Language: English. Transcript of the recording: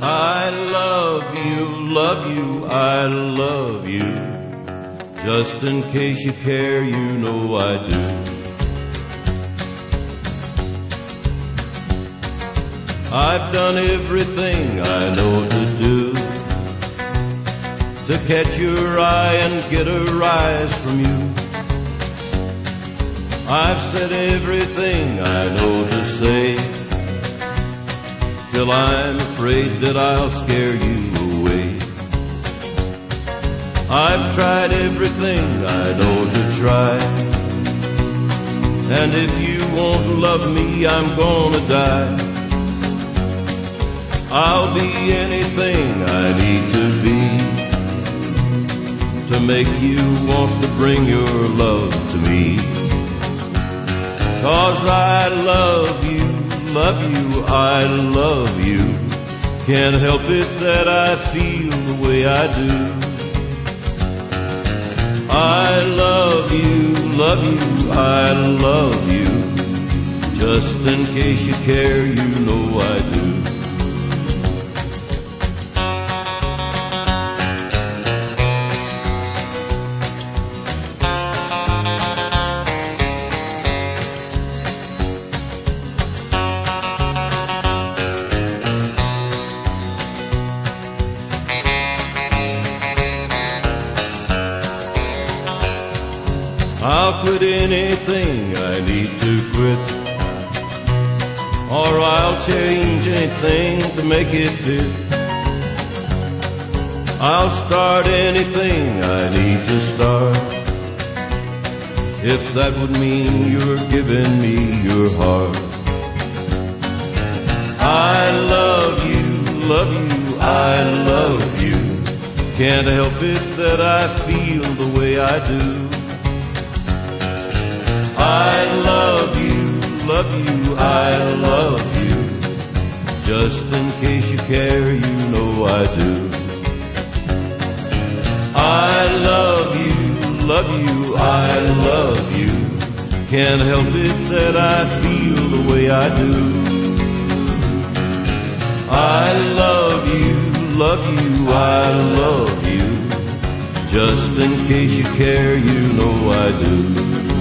I love you, I love you. Just in case you care, you know I do. I've done everything I know to do to catch your eye and get a rise from you. I've said everything I know to say, till I'm afraid that I'll scare you away. I've tried everything I know to try, and if you won't love me, I'm gonna die. I'll be anything I need to be to make you want to bring your love to me. 'Cause I love you, I love you. Can't help it that I feel the way I do. I love you, I love you. Just in case you care, you know I do. I'll quit anything I need to quit, or I'll change anything to make it fit. I'll start anything I need to start, if that would mean you're giving me your heart. I love you, I love you. Can't help it that I feel the way I do. I love you, I love you. Just in case you care, you know I do. I love you, I love you. Can't help it that I feel the way I do. I love you, I love you. Just in case you care, you know I do.